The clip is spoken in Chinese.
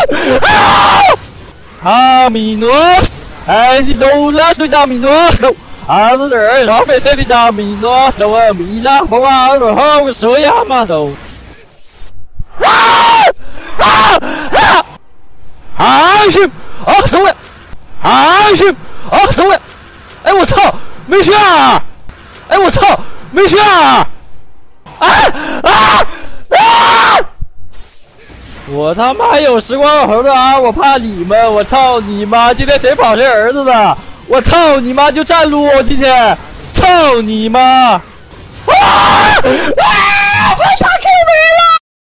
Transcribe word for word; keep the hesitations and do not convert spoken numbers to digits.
Aminos! Idolas do Aminos! Other officer is Aminos! No, Mila, Hoa, Home, Soyamado! 还是啊，守卫，还是啊，守卫！哎，我操，没事啊！哎，我操，没事啊！啊啊啊！我他妈有时光猴子啊！我怕你们！我操你妈！今天谁跑谁儿子的？我操你妈！就站路！今天，操你妈！啊啊！